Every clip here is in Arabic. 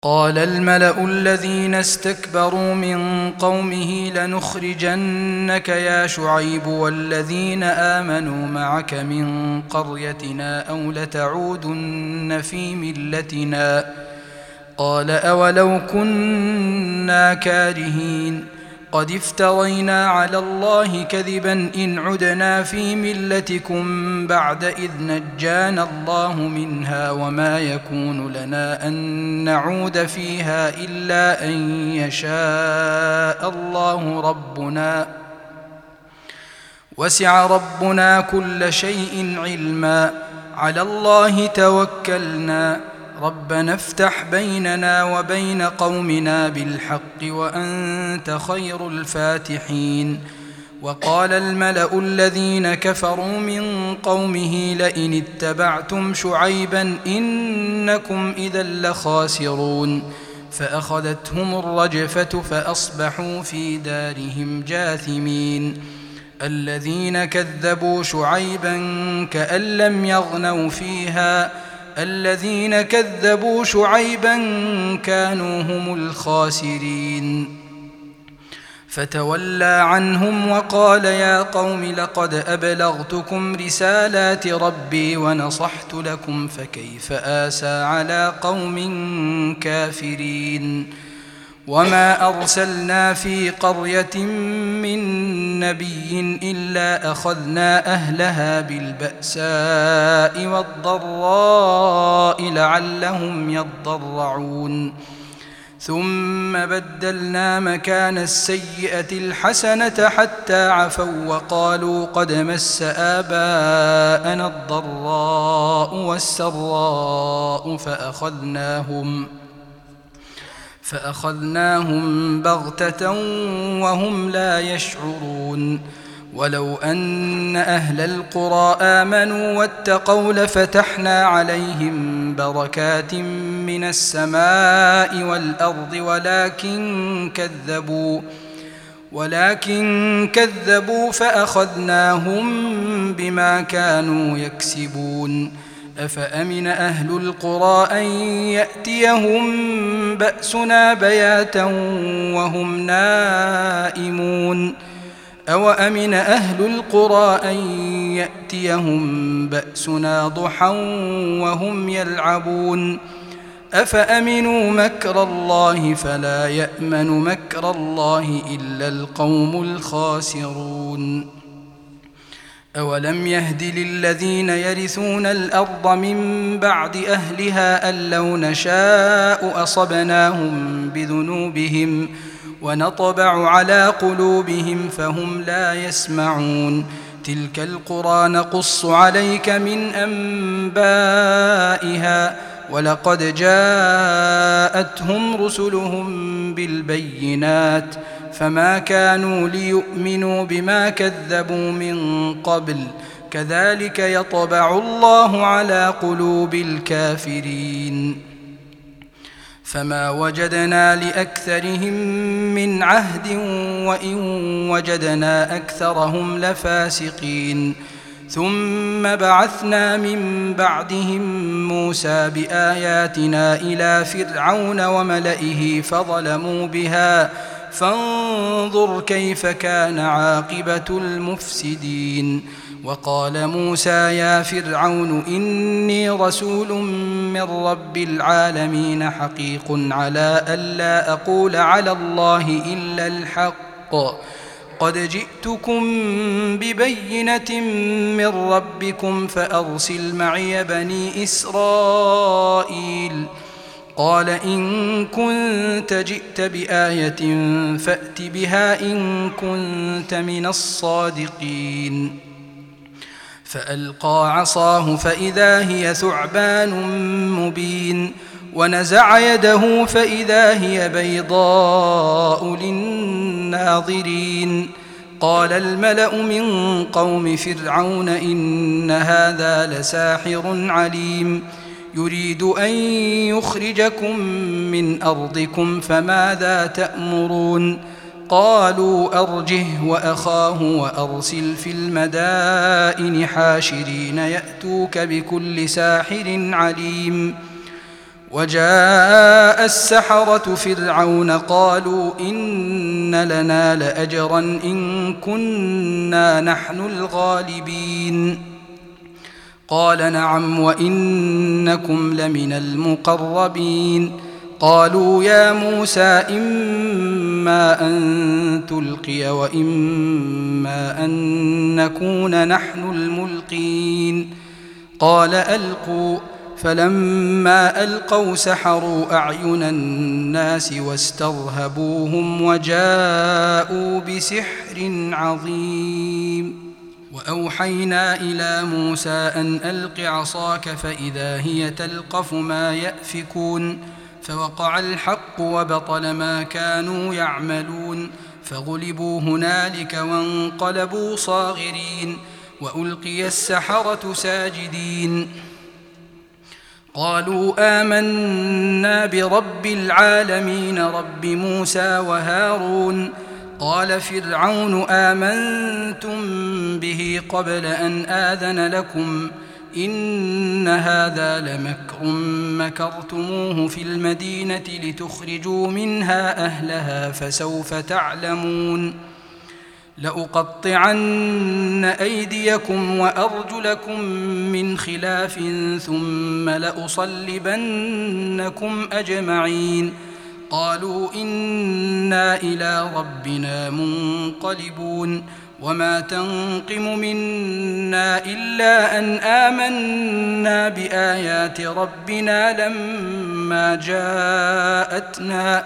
قال الملأ الذين استكبروا من قومه لنخرجنك يا شعيب والذين آمنوا معك من قريتنا أو لتعودن في ملتنا قال أولو كنا كارهين قد افترينا على الله كذبا إن عدنا في ملتكم بعد إذ نجانا الله منها وما يكون لنا أن نعود فيها إلا أن يشاء الله ربنا وسع ربنا كل شيء علما على الله توكلنا ربنا افتح بيننا وبين قومنا بالحق وأنت خير الفاتحين وقال الملأ الذين كفروا من قومه لئن اتبعتم شعيبا إنكم إذا لخاسرون فأخذتهم الرجفة فأصبحوا في دارهم جاثمين الذين كذبوا شعيبا كأن لم يغنوا فيها الذين كذبوا شعيبا كانوا هم الخاسرين فتولى عنهم وقال يا قوم لقد أبلغتكم رسالات ربي ونصحت لكم فكيف آسى على قوم كافرين وما أرسلنا في قرية من نبي إلا أخذنا أهلها بالبأساء والضراء لعلهم يضرعون ثم بدلنا مكان السيئة الحسنة حتى عفوا وقالوا قد مس آباءنا الضراء والسراء فأخذناهم بغتة وهم لا يشعرون ولو أن أهل القرى آمنوا واتقوا لفتحنا عليهم بركات من السماء والأرض ولكن كذبوا فأخذناهم بما كانوا يكسبون أفأمن أهل القرى أن يأتيهم بأسنا بياتا وهم نائمون أوأمن أهل القرى أن يأتيهم بأسنا ضحى وهم يلعبون أفأمنوا مكر الله فلا يأمن مكر الله إلا القوم الخاسرون أولم يهد للذين يرثون الأرض من بعد أهلها أن لو نشاء أصبناهم بذنوبهم ونطبع على قلوبهم فهم لا يسمعون تلك القرى نقص عليك من أنبائها ولقد جاءتهم رسلهم بالبينات فما كانوا ليؤمنوا بما كذبوا من قبل كذلك يطبع الله على قلوب الكافرين فما وجدنا لأكثرهم من عهد وإن وجدنا أكثرهم لفاسقين ثم بعثنا من بعدهم موسى بآياتنا إلى فرعون وملئه فظلموا بها فانظر كيف كان عاقبة المفسدين وقال موسى يا فرعون إني رسول من رب العالمين حقيق على ألا أقول على الله إلا الحق قد جئتكم ببينة من ربكم فأرسل معي بني إسرائيل قال إن كنت جئت بآية فأت بها إن كنت من الصادقين فألقى عصاه فإذا هي ثعبان مبين ونزع يده فإذا هي بيضاء للناظرين قال الملأ من قوم فرعون إن هذا لساحر عليم يريد أن يخرجكم من أرضكم فماذا تأمرون قالوا أرجه وأخاه وأرسل في المدائن حاشرين يأتوك بكل ساحر عليم وجاء السحرة فرعون قالوا إن لنا لأجرا إن كنا نحن الغالبين قال نعم وإنكم لمن المقربين قالوا يا موسى إما أن تلقي وإما أن نكون نحن الملقين قال ألقوا فلما ألقوا سحروا أعين الناس واسترهبوهم وجاءوا بسحر عظيم وأوحينا إلى موسى أن ألق عصاك فإذا هي تلقف ما يأفكون فوقع الحق وبطل ما كانوا يعملون فغلبوا هنالك وانقلبوا صاغرين وألقي السحرة ساجدين قالوا آمنا برب العالمين رب موسى وهارون قال فرعون آمنتم به قبل أن آذن لكم إن هذا لمكر مكرتموه في المدينة لتخرجوا منها أهلها فسوف تعلمون لأقطعن أيديكم وأرجلكم من خلاف ثم لأصلبنكم أجمعين قالوا إنا إلى ربنا منقلبون وما تنقم منا إلا أن آمنا بآيات ربنا لما جاءتنا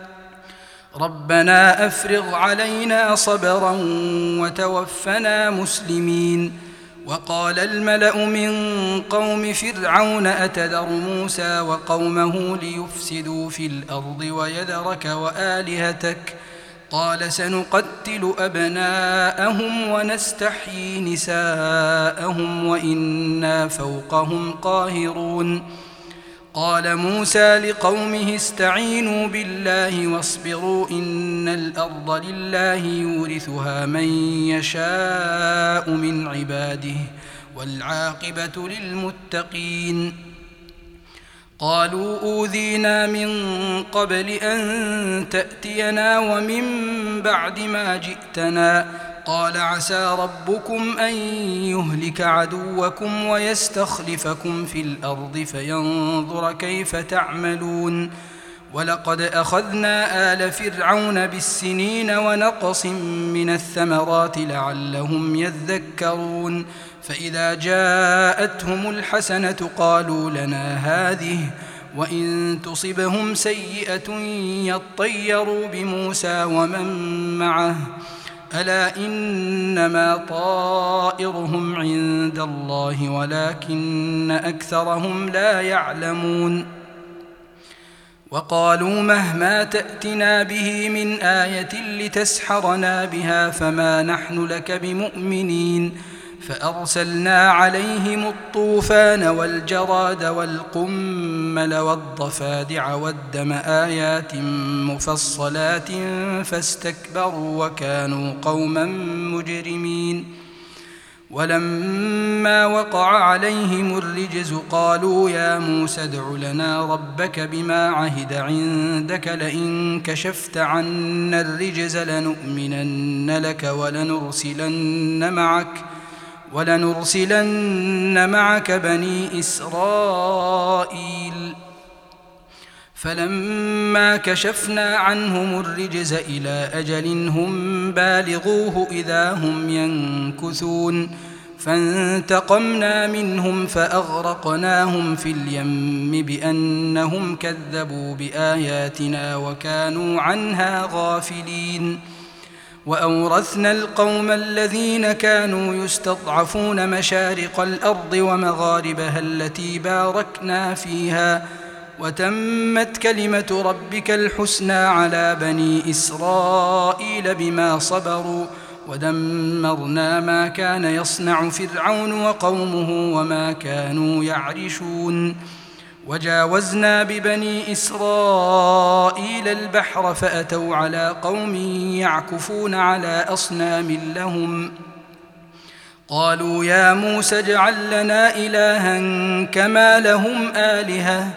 ربنا أفرغ علينا صبرا وتوفنا مسلمين وقال الملأ من قوم فرعون أتذر موسى وقومه ليفسدوا في الأرض ويذرك وآلهتك قال سنقتل أبناءهم ونستحيي نساءهم وإنا فوقهم قاهرون قال موسى لقومه استعينوا بالله واصبروا إن الأرض لله يورثها من يشاء من عباده والعاقبة للمتقين قالوا أوذينا من قبل أن تأتينا ومن بعد ما جئتنا قال عسى ربكم أن يهلك عدوكم ويستخلفكم في الأرض فينظر كيف تعملون ولقد أخذنا آل فرعون بالسنين ونقص من الثمرات لعلهم يذكرون فإذا جاءتهم الحسنة قالوا لنا هذه وإن تصبهم سيئة يطيروا بموسى ومن معه ألا إنما طائرهم عند الله ولكن أكثرهم لا يعلمون وقالوا مهما تأتنا به من آية لتسحرنا بها فما نحن لك بمؤمنين فأرسلنا عليهم الطوفان والجراد والقمل والضفادع والدم آيات مفصلات فاستكبروا وكانوا قوما مجرمين ولما وقع عليهم الرجز قالوا يا موسى ادع لنا ربك بما عهد عندك لئن كشفت عنا الرجز لنؤمنن لك ولنرسلن معك بني إسرائيل فلما كشفنا عنهم الرجز إلى أجل هم بالغوه إذا هم ينكثون فانتقمنا منهم فأغرقناهم في اليم بأنهم كذبوا بآياتنا وكانوا عنها غافلين وأورثنا القوم الذين كانوا يستضعفون مشارق الأرض ومغاربها التي باركنا فيها وتمت كلمة ربك الحسنى على بني إسرائيل بما صبروا ودمرنا ما كان يصنع فرعون وقومه وما كانوا يعرشون وجاوزنا ببني إسرائيل البحر فأتوا على قوم يعكفون على أصنام لهم قالوا يا موسى اجعل لنا إلها كما لهم آلهة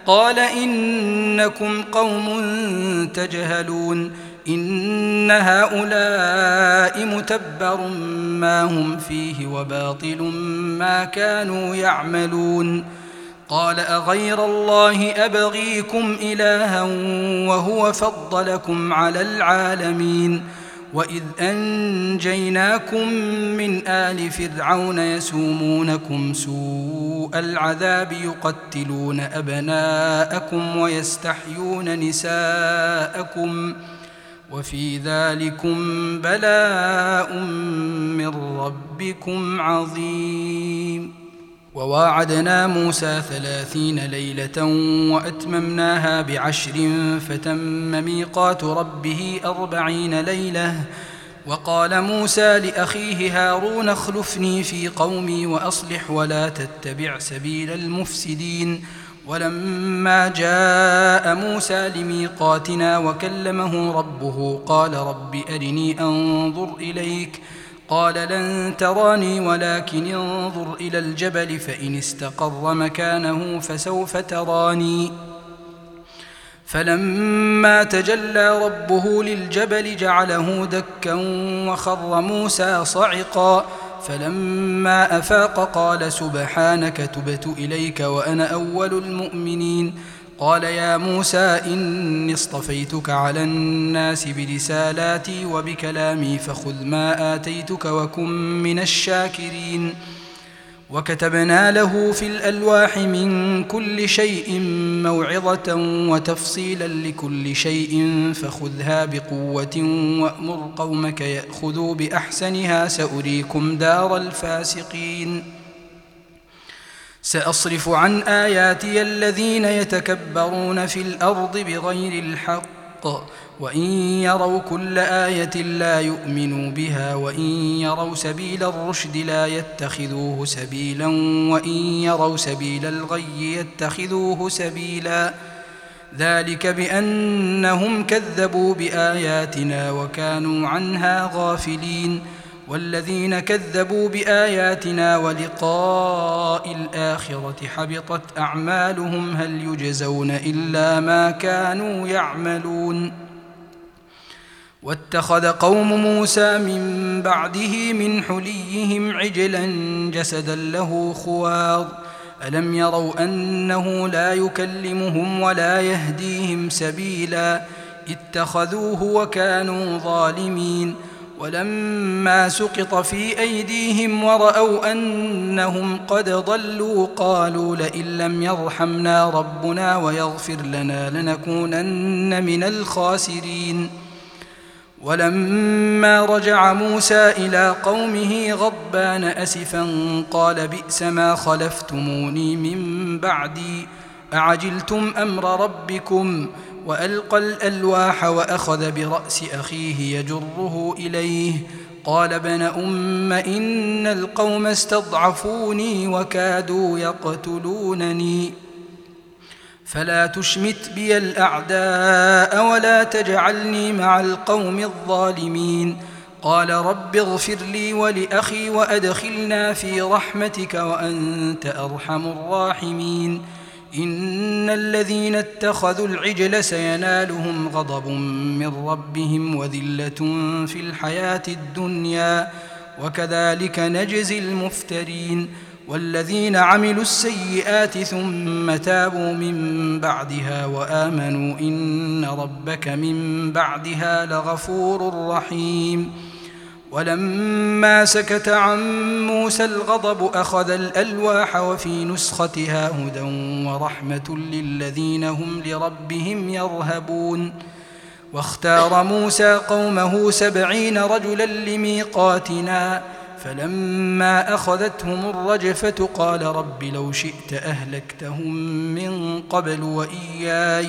قال إنكم قوم تجهلون إن هؤلاء متبر ما هم فيه وباطل ما كانوا يعملون قال أغير الله أبغيكم إلها وهو فضلكم على العالمين وإذ أنجيناكم من آل فرعون يسومونكم سوء العذاب يقتلون أبناءكم ويستحيون نساءكم وفي ذلكم بلاء من ربكم عظيم وواعدنا موسى 30 ليلة وأتممناها ب10 فتم ميقات ربه 40 ليلة وقال موسى لأخيه هارون اخلفني في قومي وأصلح ولا تتبع سبيل المفسدين ولما جاء موسى لميقاتنا وكلمه ربه قال رب أرني أنظر إليك قال لن تراني ولكن انظر إلى الجبل فإن استقر مكانه فسوف تراني فلما تجلى ربه للجبل جعله دكا وخر موسى صعقا فلما أفاق قال سبحانك تبت إليك وأنا أول المؤمنين قال يا موسى إني اصطفيتك على الناس برسالاتي وبكلامي فخذ ما آتيتك وكن من الشاكرين وكتبنا له في الألواح من كل شيء موعظة وتفصيلا لكل شيء فخذها بقوة وأمر قومك يأخذوا بأحسنها سأريكم دار الفاسقين سأصرف عن آياتي الذين يتكبرون في الأرض بغير الحق وإن يروا كل آية لا يؤمنوا بها وإن يروا سبيل الرشد لا يتخذوه سبيلا وإن يروا سبيل الغي يتخذوه سبيلا ذلك بأنهم كذبوا بآياتنا وكانوا عنها غافلين والذين كذبوا بآياتنا ولقاء الآخرة حبطت أعمالهم هل يجزون إلا ما كانوا يعملون واتخذ قوم موسى من بعده من حليهم عجلا جسدا له خوار ألم يروا أنه لا يكلمهم ولا يهديهم سبيلا اتخذوه وكانوا ظالمين ولما سقط في أيديهم ورأوا أنهم قد ضلوا قالوا لئن لم يرحمنا ربنا ويغفر لنا لنكونن من الخاسرين ولما رجع موسى إلى قومه غضبان أسفا قال بئس ما خلفتموني من بعدي أعجلتم أمر ربكم وألقى الألواح وأخذ برأس أخيه يجره إليه قال ابن أم إن القوم استضعفوني وكادوا يقتلونني فلا تشمت بي الأعداء ولا تجعلني مع القوم الظالمين قال رب اغفر لي ولأخي وأدخلنا في رحمتك وأنت أرحم الراحمين إن الذين اتخذوا العجل سينالهم غضب من ربهم وذلة في الحياة الدنيا وكذلك نجزي المفترين والذين عملوا السيئات ثم تابوا من بعدها وآمنوا إن ربك من بعدها لغفور رحيم ولما سكت عن موسى الغضب أخذ الألواح وفي نسختها هدى ورحمة للذين هم لربهم يرهبون واختار موسى قومه 70 رجلا لميقاتنا فلما أخذتهم الرجفة قال رب لو شئت أهلكتهم من قبل وإياي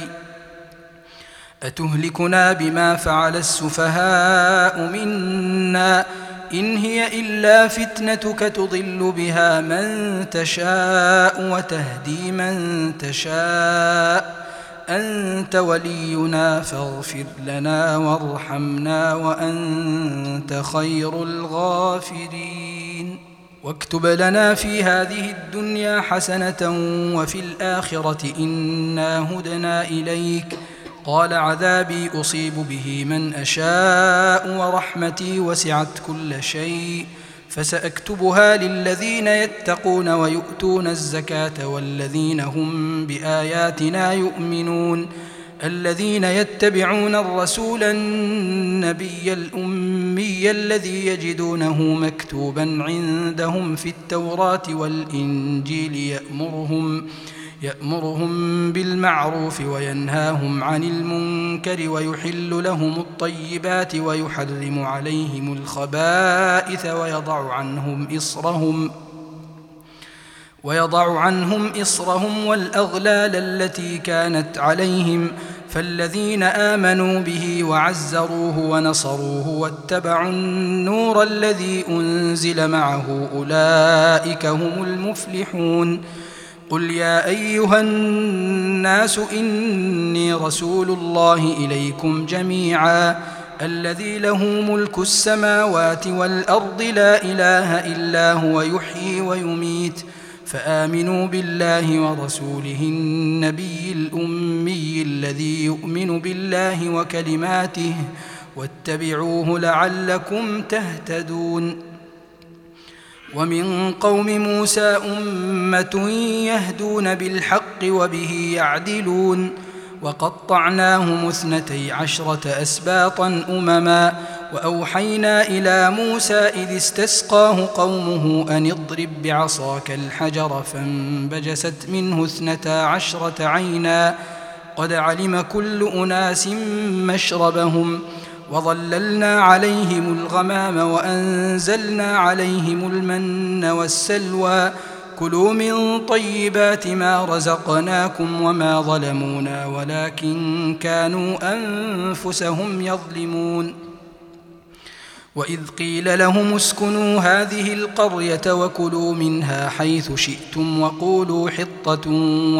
أتهلكنا بما فعل السفهاء منا إن هي إلا فتنتك تضل بها من تشاء وتهدي من تشاء أنت ولينا فاغفر لنا وارحمنا وأنت خير الغافرين واكتب لنا في هذه الدنيا حسنة وفي الآخرة إنا هدنا إليك. قال عذابي أصيب به من أشاء ورحمتي وسعت كل شيء فسأكتبها للذين يتقون ويؤتون الزكاة والذين هم بآياتنا يؤمنون الذين يتبعون الرسول النبي الأمي الذي يجدونه مكتوبا عندهم في التوراة والإنجيل يأمرهم بالمعروف وينهاهم عن المنكر ويحل لهم الطيبات ويحرم عليهم الخبائث ويضع عنهم إصرهم والأغلال التي كانت عليهم فالذين آمنوا به وعزروه ونصروه واتبعوا النور الذي أنزل معه أولئك هم المفلحون. قل يا أيها الناس إني رسول الله إليكم جميعا الذي له ملك السماوات والأرض لا إله إلا هو يحيي ويميت فآمنوا بالله ورسوله النبي الأمي الذي يؤمن بالله وكلماته واتبعوه لعلكم تهتدون. ومن قوم موسى أمة يهدون بالحق وبه يعدلون وقطعناهم 12 أسباطا أمما وأوحينا إلى موسى إذ استسقاه قومه أن اضرب بعصاك الحجر فانبجست منه 12 عينا قد علم كل أناس مشربهم وظللنا عليهم الغمام وأنزلنا عليهم المن والسلوى كلوا من طيبات ما رزقناكم وما ظلمونا ولكن كانوا أنفسهم يظلمون. وإذ قيل لهم اسكنوا هذه القرية وكلوا منها حيث شئتم وقولوا حطة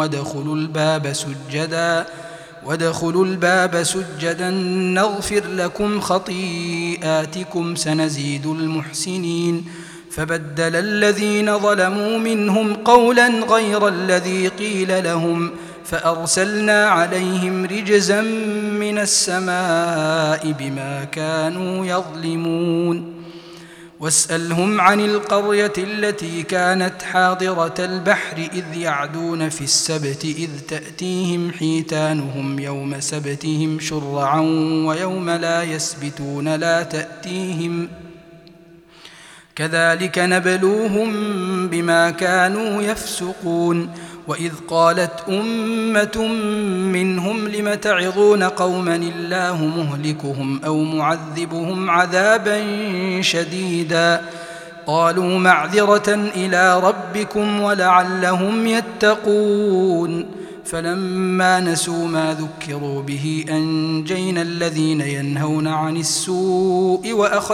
وادخلوا الباب سجدا نغفر لكم خطيئاتكم سنزيد المحسنين. فبدل الذين ظلموا منهم قولا غير الذي قيل لهم فأرسلنا عليهم رجزا من السماء بما كانوا يظلمون. واسألهم عن القرية التي كانت حاضرة البحر إذ يعدون في السبت إذ تأتيهم حيتانهم يوم سبتهم شرعا ويوم لا يسبتون لا تأتيهم كذلك نبلوهم بما كانوا يفسقون. وإذ قالت أمة منهم لم تعظون قوما الله مهلكهم أو معذبهم عذابا شديدا قالوا معذرة إلى ربكم ولعلهم يتقون. فلما نسوا ما ذكروا به أنجينا الذين ينهون عن السوء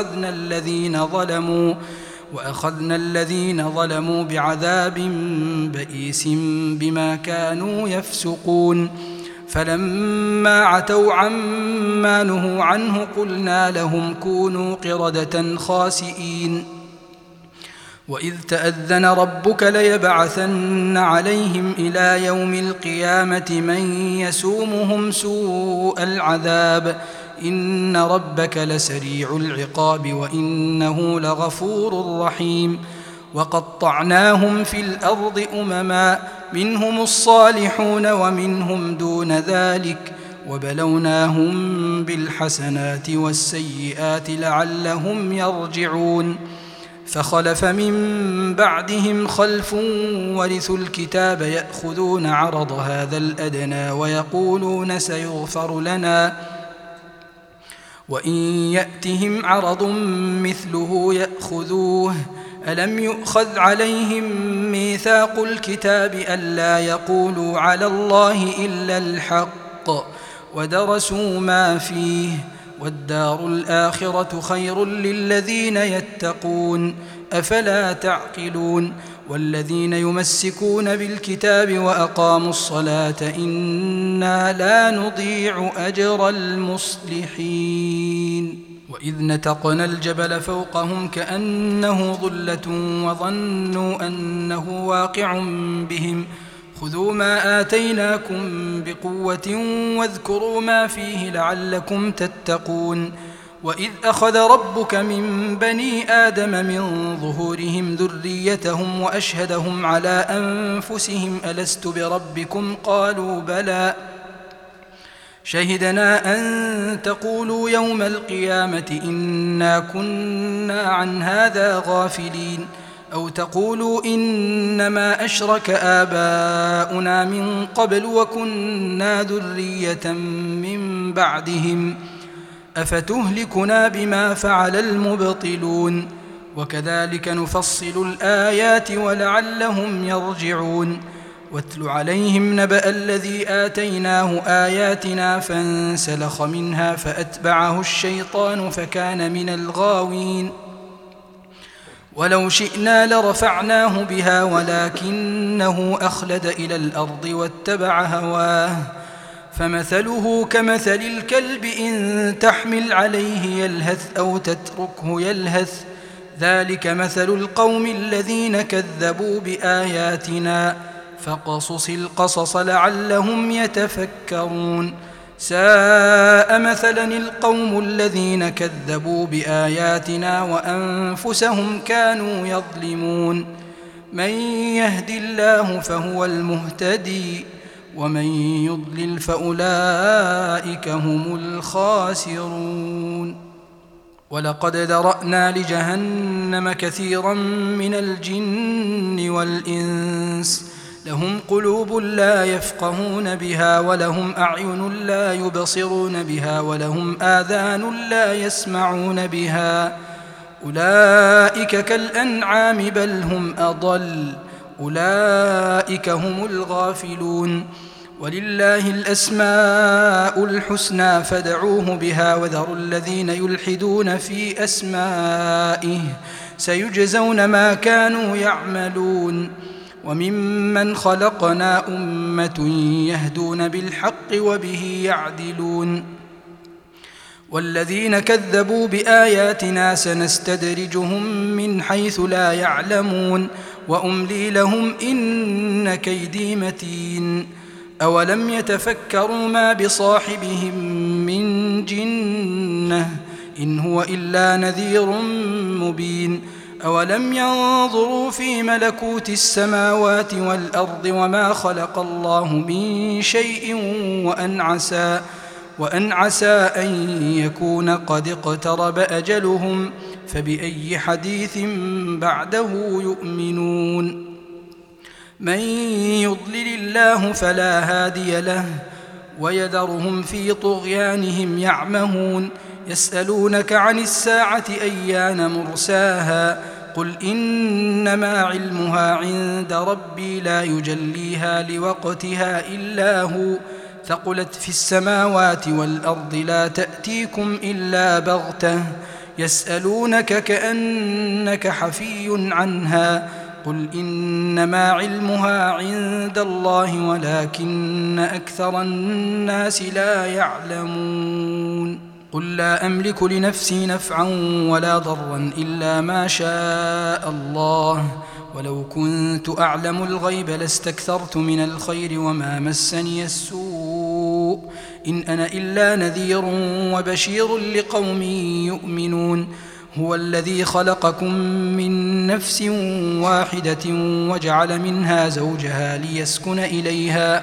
وأخذنا الذين ظلموا بعذاب بئيس بما كانوا يفسقون. فلما عتوا عما نهوا عنه قلنا لهم كونوا قردة خاسئين. وإذ تأذن ربك ليبعثن عليهم إلى يوم القيامة من يسومهم سوء العذاب إن ربك لسريع العقاب وإنه لغفور رحيم. وقطعناهم في الأرض أمما منهم الصالحون ومنهم دون ذلك وبلوناهم بالحسنات والسيئات لعلهم يرجعون. فخلف من بعدهم خلف ورثوا الكتاب يأخذون عرض هذا الأدنى ويقولون سيغفر لنا وإن يأتهم عرض مثله يأخذوه ألم يؤخذ عليهم ميثاق الكتاب ألا يقولوا على الله إلا الحق ودرسوا ما فيه والدار الآخرة خير للذين يتقون أفلا تعقلون والذين يمسكون بالكتاب وأقاموا الصلاة إنا لا نضيع أجر المصلحين وإذ نتقنا الجبل فوقهم كأنه ظلة وظنوا أنه واقع بهم خذوا ما آتيناكم بقوة واذكروا ما فيه لعلكم تتقون وإذ أخذ ربك من بني آدم من ظهورهم ذريتهم وأشهدهم على أنفسهم ألست بربكم قالوا بلى شهدنا أن تقولوا يوم القيامة إنا كنا عن هذا غافلين أو تقولوا إنما أشرك آباؤنا من قبل وكنا ذرية من بعدهم أفتهلكنا بما فعل المبطلون وكذلك نفصل الآيات ولعلهم يرجعون واتل عليهم نبأ الذي آتيناه آياتنا فانسلخ منها فأتبعه الشيطان فكان من الغاوين ولو شئنا لرفعناه بها ولكنه أخلد إلى الأرض واتبع هواه فمثله كمثل الكلب إن تحمل عليه يلهث أو تتركه يلهث ذلك مثل القوم الذين كذبوا بآياتنا فقصص القصص لعلهم يتفكرون ساء مثلا القوم الذين كذبوا بآياتنا وأنفسهم كانوا يظلمون من يهد الله فهو المهتدي ومن يضلل فأولئك هم الخاسرون ولقد ذرأنا لجهنم كثيرا من الجن والإنس لهم قلوب لا يفقهون بها ولهم أعين لا يبصرون بها ولهم آذان لا يسمعون بها أولئك كالأنعام بل هم أضل أولئك هم الغافلون ولله الأسماء الحسنى فادعوه بها وذروا الذين يلحدون في أسمائه سيجزون ما كانوا يعملون وممن خلقنا أمة يهدون بالحق وبه يعدلون والذين كذبوا بآياتنا سنستدرجهم من حيث لا يعلمون وأملي لهم إن كيدي متين أولم يتفكروا ما بصاحبهم من جنة إن هو إلا نذير مبين أولم ينظروا في ملكوت السماوات والأرض وما خلق الله من شيء وأن عسى أن يكون قد اقترب أجلهم فبأي حديث بعده يؤمنون من يضلل الله فلا هادي له ويذرهم في طغيانهم يعمهون يسألونك عن الساعة أيان مرساها قل إنما علمها عند ربي لا يجليها لوقتها إلا هو ثقلت في السماوات والأرض لا تأتيكم إلا بغتة يسألونك كأنك حفي عنها قل إنما علمها عند الله ولكن أكثر الناس لا يعلمون قل لا أملك لنفسي نفعا ولا ضرا إلا ما شاء الله ولو كنت أعلم الغيب لاستكثرت من الخير وما مسني السوء إن أنا إلا نذير وبشير لقوم يؤمنون هو الذي خلقكم من نفس واحدة وجعل منها زوجها ليسكن إليها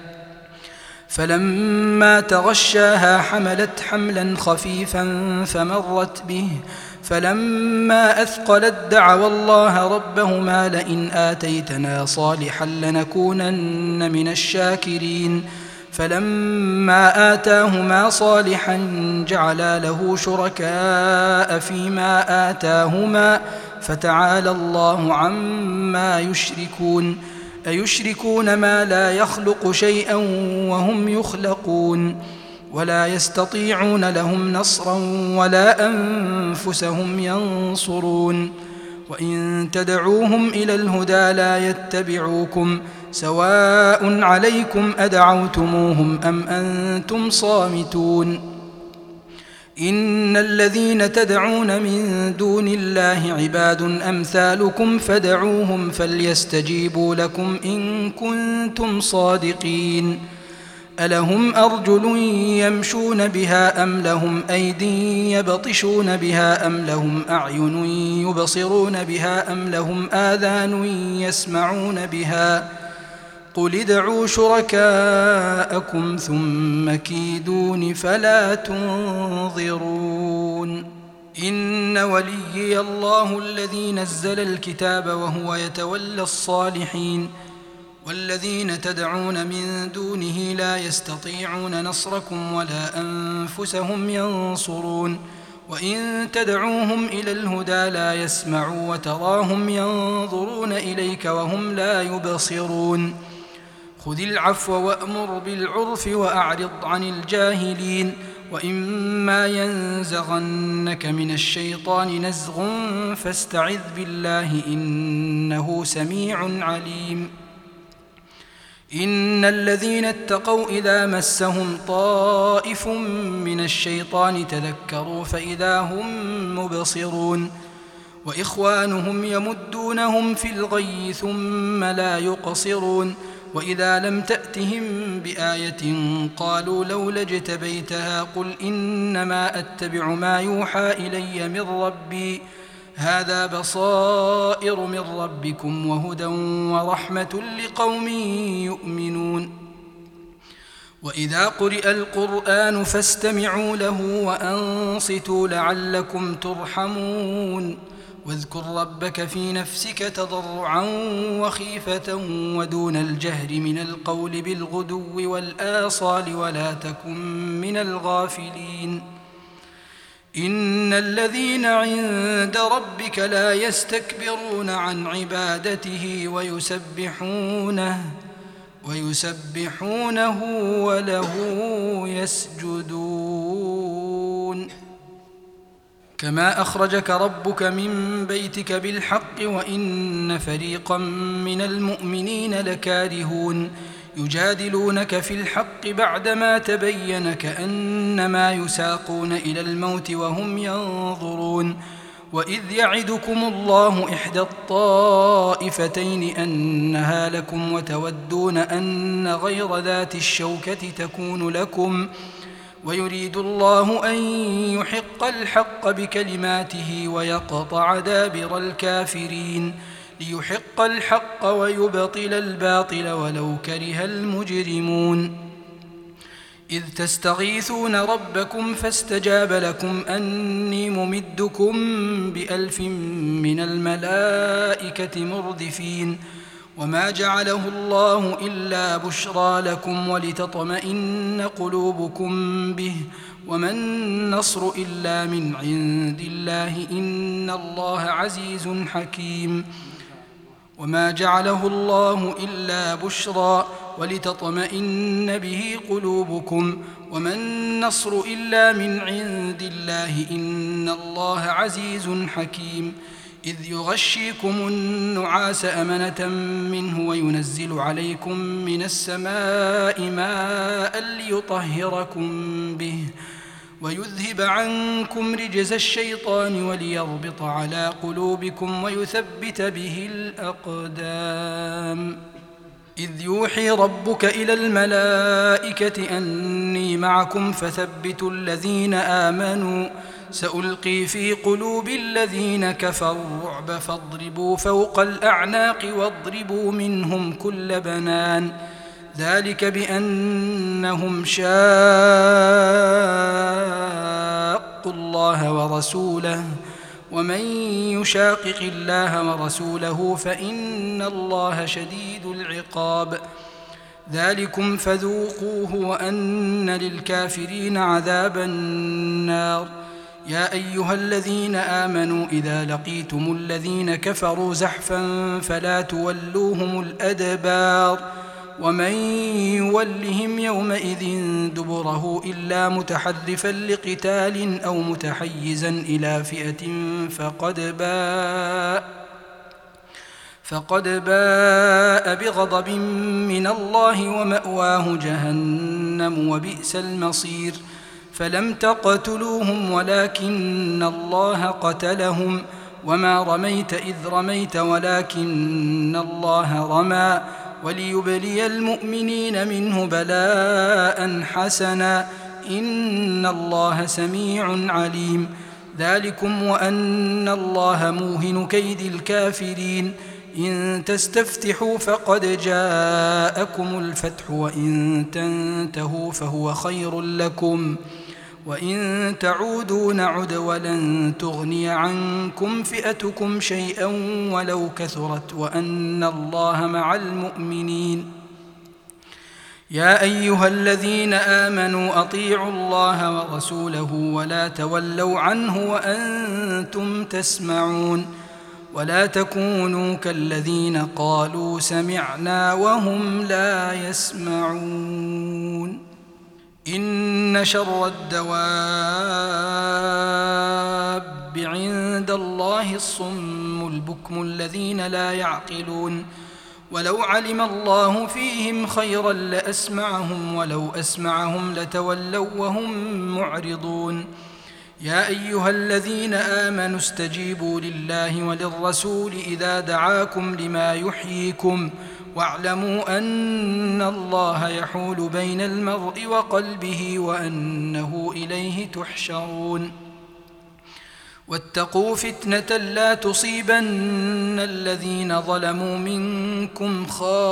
فلما تغشاها حملت حملا خفيفا فمرت به فلما أثقلت دعوا الله ربهما لئن آتيتنا صالحا لنكونن من الشاكرين فلما آتاهما صالحا جعلا له شركاء فيما آتاهما فتعالى الله عما يشركون أيشركون ما لا يخلق شيئا وهم يخلقون ولا يستطيعون لهم نصرا ولا أنفسهم ينصرون وإن تدعوهم إلى الهدى لا يتبعوكم سواء عليكم أدعوتموهم أم أنتم صامتون إن الذين تدعون من دون الله عباد أمثالكم فدعوهم فليستجيبوا لكم إن كنتم صادقين ألهم أرجل يمشون بها أم لهم أيد يبطشون بها أم لهم أعين يبصرون بها أم لهم آذان يسمعون بها قل ادعوا شركاءكم ثم كيدون فلا تنظرون إن وليي الله الذي نزل الكتاب وهو يتولى الصالحين والذين تدعون من دونه لا يستطيعون نصركم ولا أنفسهم ينصرون وإن تدعوهم إلى الهدى لا يسمعوا وتراهم ينظرون إليك وهم لا يبصرون خذ العفو وأمر بالعرف وأعرض عن الجاهلين وإما ينزغنك من الشيطان نزغ فاستعذ بالله إنه سميع عليم إن الذين اتقوا إذا مسهم طائف من الشيطان تذكروا فإذا هم مبصرون وإخوانهم يمدونهم في الغي ثم لا يقصرون وإذا لم تأتهم بآية قالوا لولا اجتبيتها قل إنما أتبع ما يوحى إلي من ربي هذا بصائر من ربكم وهدى ورحمة لقوم يؤمنون وإذا قرئ القرآن فاستمعوا له وأنصتوا لعلكم ترحمون واذكر ربك في نفسك تضرعا وخيفة ودون الجهر من القول بالغدو والآصال ولا تكن من الغافلين إن الذين عند ربك لا يستكبرون عن عبادته ويسبحونه وله يسجدون كما أخرجك ربك من بيتك بالحق وإن فريقا من المؤمنين لكارهون يجادلونك في الحق بعدما تبين كأنما يساقون إلى الموت وهم ينظرون وإذ يعدكم الله إحدى الطائفتين أنها لكم وتودون أن غير ذات الشوكة تكون لكم ويريد الله أن يحق الحق بكلماته ويقطع دابر الكافرين ليحق الحق ويبطل الباطل ولو كره المجرمون إذ تستغيثون ربكم فاستجاب لكم أني ممدكم ب1000 من الملائكة مردفين وما جعله الله إلا بشرى لكم ولتطمئن قلوبكم به وما النصر إلا من عند الله إن الله عزيز حكيم وما جعله الله إلا بشرى ولتطمئن به قلوبكم وما النصر إلا من عند الله إن الله عزيز حكيم إذ يغشيكم النعاس أمنة منه وينزل عليكم من السماء ماء ليطهركم به ويذهب عنكم رجز الشيطان وليربط على قلوبكم ويثبت به الأقدام إذ يوحي ربك إلى الملائكة أني معكم فثبتوا الذين آمنوا سألقي في قلوب الذين كفروا الرعب فاضربوا فوق الأعناق واضربوا منهم كل بنان ذلك بأنهم شاقوا الله ورسوله ومن يشاقق الله ورسوله فإن الله شديد العقاب ذلكم فذوقوه وأن للكافرين عذاب النار يا أيها الذين آمنوا إذا لقيتم الذين كفروا زحفا فلا تولوهم الأدبار ومن يولهم يومئذ دبره إلا متحرفا لقتال أو متحيزا إلى فئة فقد باء بغضب من الله ومأواه جهنم وبئس المصير. فلم تقتلوهم ولكن الله قتلهم وما رميت إذ رميت ولكن الله رمى وليبلي المؤمنين منه بلاء حسنا إن الله سميع عليم. ذلكم وأن الله موهن كيد الكافرين. إن تستفتحوا فقد جاءكم الفتح وإن تنتهوا فهو خير لكم وإن تعودوا نعد ولن تغني عنكم فئتكم شيئا ولو كثرت وأن الله مع المؤمنين. يا أيها الذين آمنوا أطيعوا الله ورسوله ولا تولوا عنه وأنتم تسمعون ولا تكونوا كالذين قالوا سمعنا وهم لا يسمعون. إن شر الدواب عند الله الصم البكم الذين لا يعقلون ولو علم الله فيهم خيرا لأسمعهم ولو أسمعهم لتولوا وهم معرضون. يا أيها الذين آمنوا استجيبوا لله وللرسول إذا دعاكم لما يحييكم واعلموا أن الله يحول بين المرء وقلبه وأنه إليه تحشرون. واتقوا فتنة لا تصيبن الذين ظلموا منكم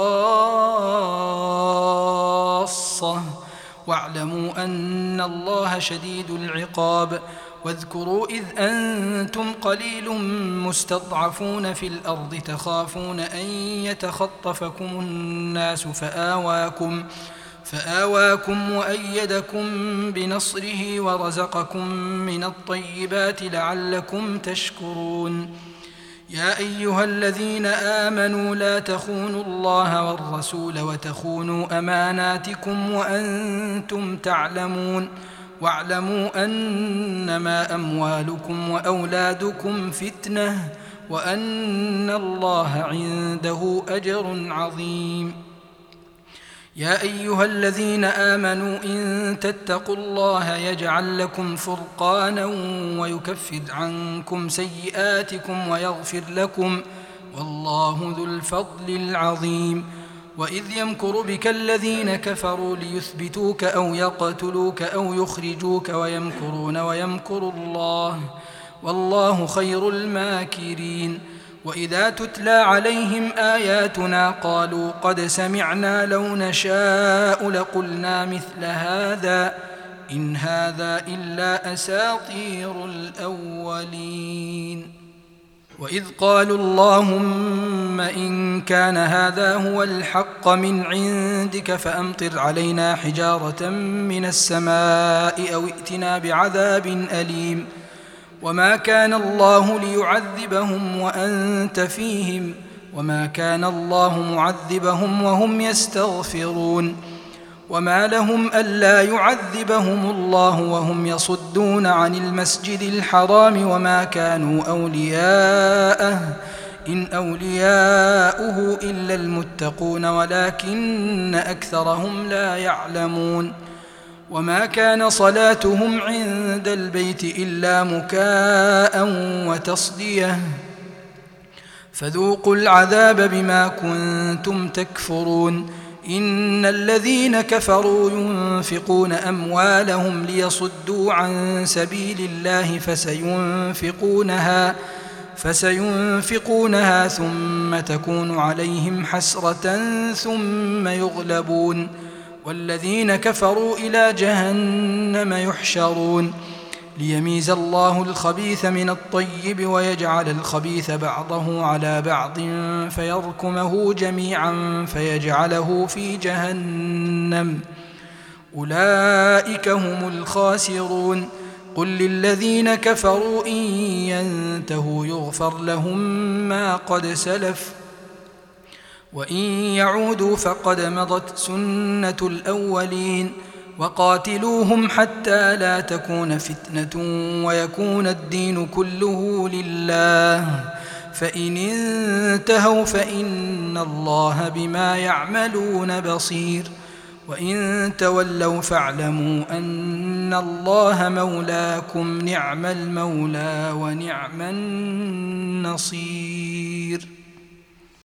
خاصة واعلموا أن الله شديد العقاب. واذكروا إذ أنتم قليل مستضعفون في الأرض تخافون أن يتخطفكم الناس فآواكم وأيدكم بنصره ورزقكم من الطيبات لعلكم تشكرون. يا أيها الذين آمنوا لا تخونوا الله والرسول وتخونوا أماناتكم وأنتم تعلمون واعلموا أنما أموالكم وأولادكم فتنة وأن الله عنده أجر عظيم. يا أيها الذين آمنوا إن تتقوا الله يجعل لكم فرقانا ويكفر عنكم سيئاتكم ويغفر لكم والله ذو الفضل العظيم. وإذ يمكر بك الذين كفروا ليثبتوك أو يقتلوك أو يخرجوك ويمكرون ويمكر الله والله خير الماكرين. وإذا تتلى عليهم آياتنا قالوا قد سمعنا لو نشاء لقلنا مثل هذا إن هذا إلا أساطير الأولين. وإذ قالوا اللهم إن كان هذا هو الحق من عندك فأمطر علينا حجارة من السماء أو ائتنا بعذاب أليم. وما كان الله ليعذبهم وأنت فيهم وما كان الله معذبهم وهم يستغفرون. وما لهم ألا يعذبهم الله وهم يصدون عن المسجد الحرام وما كانوا أولياءه إن أولياؤه إلا المتقون ولكن أكثرهم لا يعلمون. وما كان صلاتهم عند البيت إلا مكاء وتصدية فذوقوا العذاب بما كنتم تكفرون. إن الذين كفروا ينفقون أموالهم ليصدوا عن سبيل الله فسينفقونها ثم تكون عليهم حسرة ثم يغلبون والذين كفروا إلى جهنم يحشرون. ليميز الله الخبيث من الطيب ويجعل الخبيث بعضه على بعض فيركمه جميعا فيجعله في جهنم أولئك هم الخاسرون. قل للذين كفروا إن ينتهوا يغفر لهم ما قد سلف وإن يعودوا فقد مضت سنة الأولين وقاتلوهم حتى لا تكون فتنة ويكون الدين كله لله فإن انتهوا فإن الله بما يعملون بصير وإن تولوا فاعلموا أن الله مولاكم نعم المولى ونعم النصير.